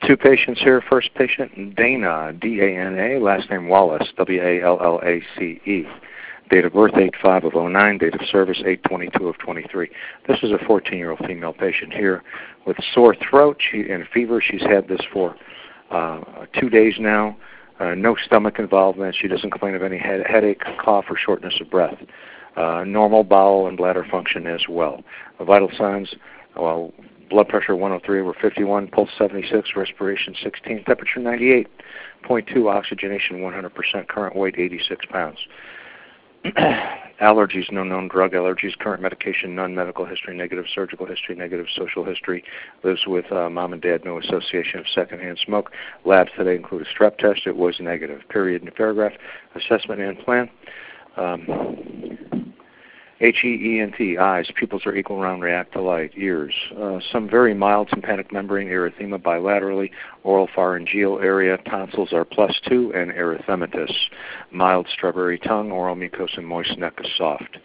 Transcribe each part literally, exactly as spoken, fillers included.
two patients here. First patient, Dana, D A N A, last name Wallace, W A L L A C E. Date of birth, eight five of oh nine. Date of service, eight twenty-two of twenty-three. This is a fourteen-year-old female patient here with sore throat she, and fever. She's had this for uh, two days now. Uh, no stomach involvement. She doesn't complain of any head, headache, cough, or shortness of breath. Uh, normal bowel and bladder function as well. The vital signs, well, blood pressure one oh three over fifty-one, pulse seventy-six, respiration sixteen, temperature ninety-eight point two, oxygenation one hundred percent, current weight eighty-six pounds. Allergies, no known drug allergies, current medication, none, medical history, negative, surgical history, negative, social history, lives with uh, mom and dad, no association of secondhand smoke. Labs today include a strep test, it was negative. Period in the paragraph, assessment and plan. Um, H E E N T, eyes, pupils are equal, round, react to light. Ears, uh, some very mild tympanic membrane erythema bilaterally, oral pharyngeal area, tonsils are plus two, and erythematous. Mild strawberry tongue, oral mucosa moist, neck is soft.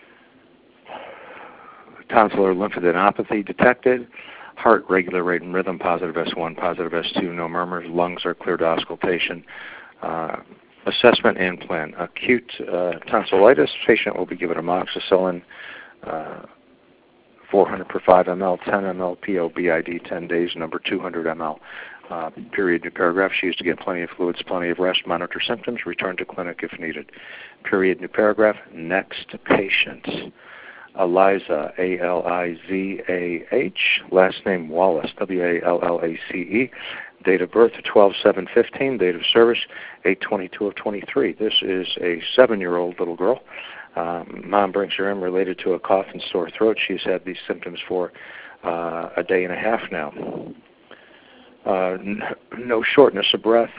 Tonsillar lymphadenopathy detected. Heart regular rate and rhythm, positive S one, positive S two, no murmurs. Lungs are clear to auscultation. Uh, Assessment and plan. Acute uh, tonsillitis. Patient will be given amoxicillin, uh, four hundred per five milliliters, ten milliliters P O B I D, ten days, number two hundred milliliters. Uh, period, new paragraph. She is to get plenty of fluids, plenty of rest, monitor symptoms, return to clinic if needed. Period, new paragraph. Next patient. Eliza, A L I Z A H, last name Wallace, W A L L A C E. Date of birth, twelve seven fifteen. Date of service, eight twenty-two of twenty-three. This is a seven-year-old little girl. Um, mom brings her in related to a cough and sore throat. She's had these symptoms for uh, a day and a half now. Uh, n- no shortness of breath.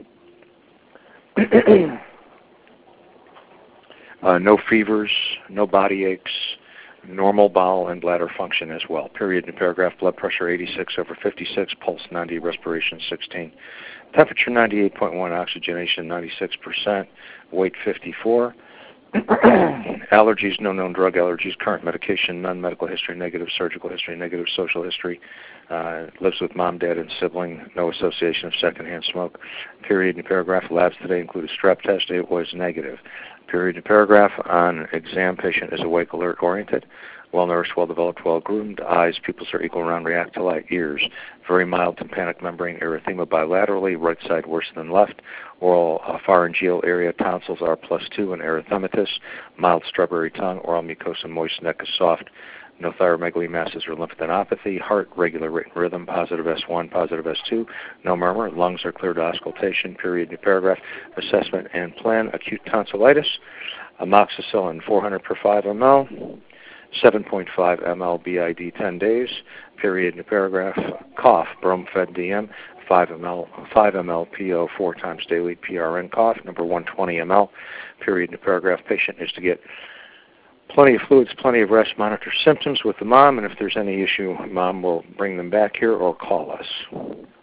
uh, no fevers, no body aches. Normal bowel and bladder function as well. Period in paragraph. Blood pressure eighty-six over fifty-six, pulse ninety, respiration sixteen. Temperature ninety-eight point one, oxygenation ninety-six percent, weight fifty-four. Allergies, no known drug allergies, current medication, none, medical history, negative, surgical history, negative, social history. Uh, lives with mom, dad, and sibling, no association of secondhand smoke. Period in paragraph. Labs today include a strep test. It was negative. Period in paragraph. On exam, patient is awake, alert, oriented, well-nourished, well-developed, well-groomed. Eyes, pupils are equal, round, react to light. Ears, very mild tympanic membrane erythema bilaterally, right side worse than left. Oral uh, pharyngeal area, tonsils are plus two and erythematous. Mild strawberry tongue, oral mucosa moist, neck is soft. No thyromegaly masses or lymphadenopathy. Heart, regular rate and rhythm, positive S one, positive S two. No murmur. Lungs are clear to auscultation. Period, new paragraph. Assessment and plan. Acute tonsillitis. Amoxicillin, four hundred per five milliliters. seven point five milliliters B I D, ten days. Period, new paragraph. Cough, Bromfed D M, five milliliters, five milliliters P O, four times daily. P R N cough, number one hundred twenty milliliters. Period, new paragraph. Patient is to get plenty of fluids, plenty of rest, monitor symptoms with the mom, and if there's any issue, mom will bring them back here or call us.